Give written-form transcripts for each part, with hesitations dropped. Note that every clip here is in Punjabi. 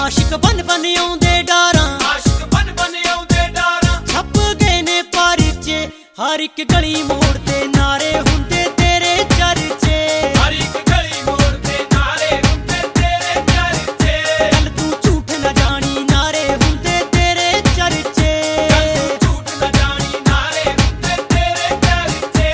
ਆਸ਼ਿਕ ਬਨ ਬਨ ਆਉਂਦੇ ਡਾਰਾਂ, ਆਸ਼ਿਕ ਬਨ ਬਨ ਆਉਂਦੇ ਡਾਰਾਂ, ਛੱਪ ਗਏ ਨੇ ਪਰਚੇ ਹਰ ਇੱਕ ਗਲੀ ਮੋੜ ਤੇ ਨਾਰੇ ਹੁੰਦੇ ਤੇਰੇ ਚਰਚੇ। ਹਰ ਇੱਕ ਗਲੀ ਮੋੜ ਤੇ ਨਾਰੇ ਹੁੰਦੇ ਤੇਰੇ ਚਰਚੇ। ਗੱਲ ਤੂੰ ਝੂਠ ਨਾ ਜਾਣੀ ਨਾਰੇ ਹੁੰਦੇ ਤੇਰੇ ਚਰਚੇ। ਗੱਲ ਤੂੰ ਝੂਠ ਨਾ ਜਾਣੀ ਨਾਰੇ ਹੁੰਦੇ ਤੇਰੇ ਚਰਚੇ।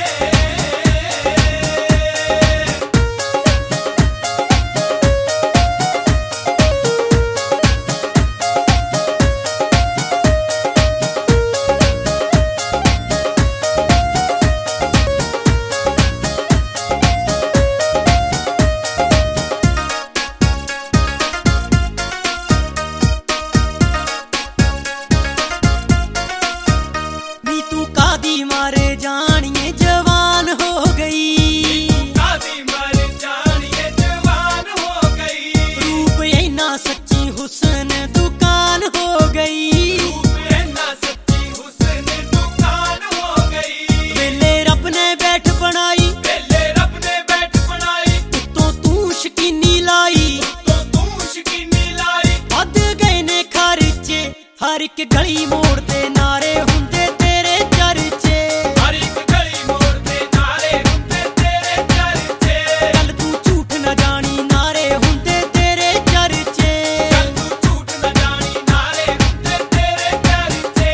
ਕਾਦੀ ਮਾਰੇ ਜਾਣੀਏ ਜਵਾਨ ਹੋ ਗਈ, ਕਾਦੀ ਮਾਰੇ ਜਾਣੀਏ ਜਵਾਨ ਹੋ ਗਈ। ਰੂਪ ਇੰਨਾ ਸੱਚੀ ਹੁਸਨ ਦੁਕਾਨ ਹੋ ਗਈ, ਰੂਪ ਇੰਨਾ ਸੱਚੀ ਹੁਸਨ ਦੁਕਾਨ ਹੋ ਗਈ। ਵੇਲੇ ਰੱਬ ਨੇ ਬੈਠ ਬਣਾਈ, ਵੇਲੇ ਰੱਬ ਨੇ ਬੈਠ ਬਣਾਈ, ਉੱਤੋਂ ਤੂੰ ਸ਼ਕੀਨੀ ਲਾਈ, ਉੱਤੋਂ ਤੂੰ ਸ਼ਕੀਨੀ ਲਾਈ। ਵੱਧ ਗਏ ਨੇ ਖਰਚੇ ਹਰ ਇੱਕ ਗਲੀ ਮੋੜ ਤੇ ਨਾਰੇ ਹੁੰਦੇ ਤੇਰੇ ਚਰਚੇ। ਹਰ ਇੱਕ ਗਲੀ ਮੋੜ ਤੇ ਨਾਰੇ ਹੁੰਦੇ ਤੇਰੇ ਚਰਚੇ। ਗੱਲ ਤੂੰ ਝੂਠ ਨਾ ਜਾਣੀ ਨਾਰੇ ਹੁੰਦੇ ਤੇਰੇ ਚਰਚੇ। ਗੱਲ ਤੂੰ ਝੂਠ ਨਾ ਜਾਣੀ ਨਾਰੇ ਹੁੰਦੇ ਤੇਰੇ ਚਰਚੇ।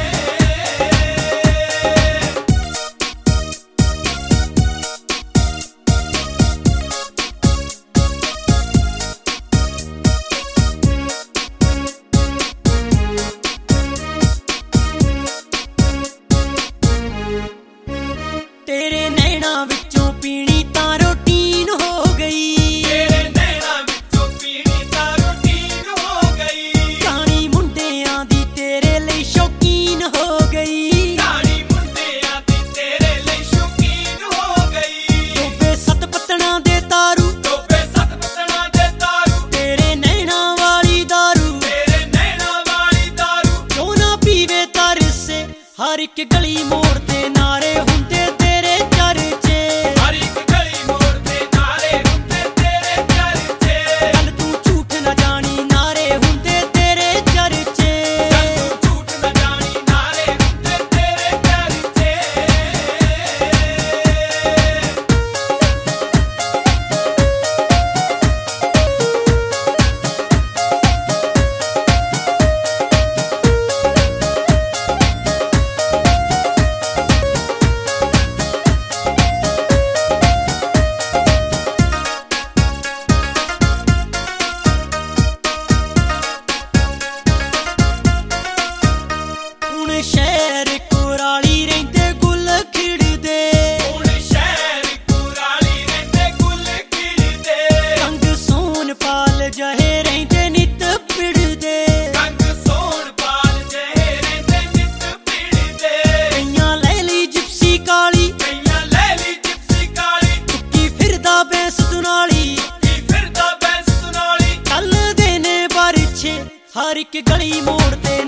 ਤੇਰੇ ਨੈਣਾ ਵਿੱਚੋਂ ਪੀਣੀ ਤਾਂ ਰੋਟੀਨ ਹੋ ਗਈ, ਤੇਰੇ ਨੈਣਾਂ ਵਿੱਚੋਂ ਪੀਣੀ ਤਾਂ ਰੁਟੀਨ ਹੋ ਗਈ। ਕਹਾਣੀ ਮੁੰਡਿਆਂ ਦੀ ਤੇਰੇ ਲਈ ਸ਼ੌਕੀਨ ਹੋ ਗਈ, ਕਹਾਣੀ ਮੁੰਡਿਆਂ ਦੀ ਤੇਰੇ ਲਈ ਸ਼ੌਕੀਨ ਹੋ ਗਈ। ਡੋਬੇ ਸੱਤ ਪੱਤਣਾ ਦੇ ਤਾਰੂ, ਡੋਬੇ ਸੱਤ ਪੱਤਣਾ ਦੇ ਤਾਰੂ, ਤੇਰੇ ਨੈਣਾ ਵਾਲੀ ਦਾਰੂ, ਤੇਰੇ ਨੈਣਾਂ ਵਾਲੀ ਦਾਰੂ। ਜੋ ਨਾ ਪੀਵੇ ਤਰਸੇ ਹਰ ਇੱਕ ਗਲੀ ਮੋੜ ਤੇ ਨਾਰੇ ਹੁੰਦੇ ਤੇਰੇ ਚਰਚੇ। ਹਰ ਇੱਕ ਗਲੀ ਮੋੜ ਤੇ ਨਾਰੇ ਹੁੰਦੇ ਤੇਰੇ ਚਰਚੇ। ਗੱਲ ਤੂੰ ਝੂਠ ਨਾ ਜਾਣੀ ਨਾਰੇ ਹੁੰਦੇ ਤੇਰੇ ਚਰਚੇ। ਗੱਲ ਤੂੰ ਝੂਠ ਨਾ ਜਾਣੀ ਨਾਰੇ ਹੁੰਦੇ ਤੇਰੇ ਚਰਚੇ। ਹੁਣ ਸ਼ਹਿਰ ਕੁਰਾਲੀ ਰਹਿੰਦੇ ਗੁੱਲ ਖਿੜਦੇ, ਹੁਣ ਸ਼ਹਿਰ ਕੁਰਾਲੀ ਰਹਿੰਦੇ ਗੁੱਲ ਖਿੜਦੇ। ਰੰਗ ਸੋਨ ਪਾਲ ਜਹੇ ਰਹਿੰਦੇ ਨਿਤ ਪਿੜਦੇ, ਰੰਗ ਸੋਹਣ ਪਾਲ ਜਿਹੇ ਰਹਿੰਦੇ ਨਿਤ ਭਿੜਦੇ। ਕਈਆਂ ਲੈ ਲਈ ਜਿਪਸੀ ਕਾਲੀ, ਕਈਆਂ ਲੈ ਲਈ ਜਿਪਸੀ ਕਾਲੀ, ਟੁੱਕੀ ਫਿਰਦਾ ਬੈਂਸ ਦੁਨਾਲੀ, ਕੀ ਫਿਰਦਾ ਬੈਂਸ ਦੁਨਾਲੀ। ਚੱਲਦੇ ਨੇ ਬਾਰਿਛੇ ਹਰ ਇੱਕ ਗਲੀ ਮੋੜ ਤੇ